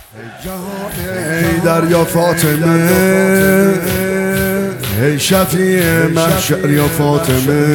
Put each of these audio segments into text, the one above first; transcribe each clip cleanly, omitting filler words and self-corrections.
ای دریا فاطمه، ای شفیع محشر یا فاطمه،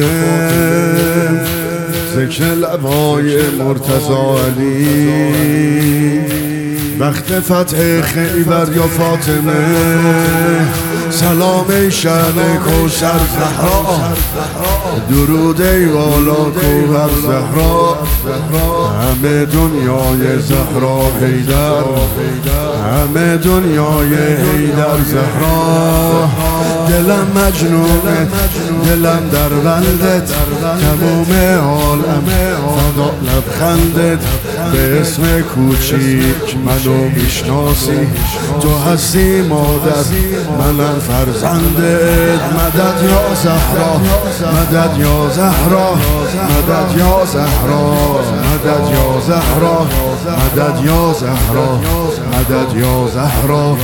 ذکر لبای مرتضی علی، وقت فتح خیبر یا فاطمه، سلام ای شأن کوثر زهرا، درود ای والا کوثر زهرا، همه دنیای زهرا حیدر، همه دنیای حیدر زهرا، دلم مجنونه دلم در بندت، تموم عالم فدا لبخندت، به اسم کوچیک منو میشناسی، تو هستی مادر منم فرزندت، مدد یا زهرا، مدد یا زهرا، مدد یا زهرا، مدد یا زهرا، مدد یا زهرا، مدد یا زهرا،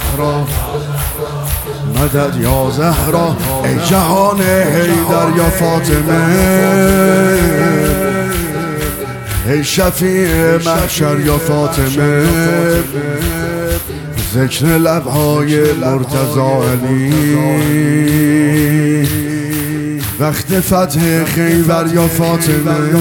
مدد یا زهرا، ای جهان حیدر یا فاطمه، ای شفیع محشر یا فاطمه، ذکر لبهای مرتضی علی، وقت فتح خیبر یا فاطمه،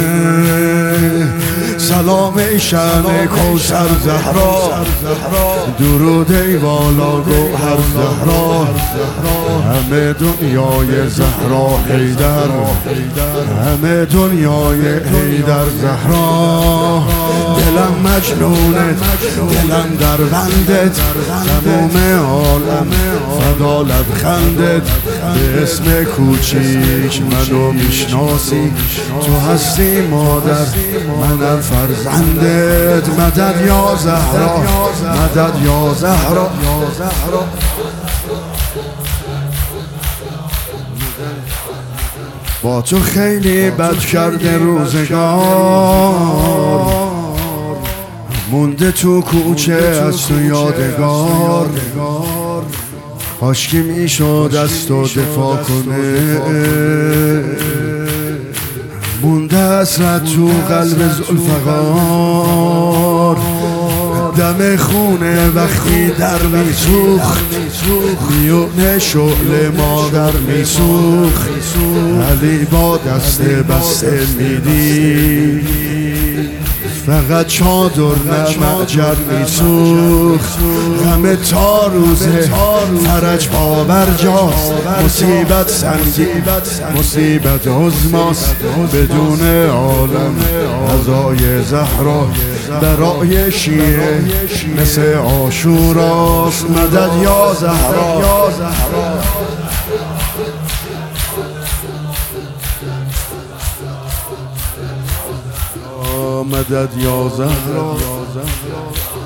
سلام ای شأن کوثر زهرا، درود ای والا گوهر زهرا، همه دنیای زهرا حیدر، همه دنیای حیدر زهرا، دلم مجنونه دلم در بندت، تموم عالم فدا لبخندت، به اسم کوچیک منو میشناسی، تو هستی مادر منم فرزندت، مدد یا زهرا، مدد یا زهرا، با تو خیلی بد کرده روزگار، مونده تو کوچه از تو یادگار، کاشکی میشد از تو دفاع کنه، مونده حسرت تو قلب ذوالفقار، دم خونه وقتی در میسوخت، میونه شعله مادر میسوخت، علی با دست بسته میدی، فقط چادر نمجر میسوخت، همه تا روزه فرج پابرجاست، مصیبت سنگی مصیبت عظماست، بدون عالم عزای زهرا، برای شیعه مثل عاشوراست، مدد یا زهرا، مدد یا زهرا.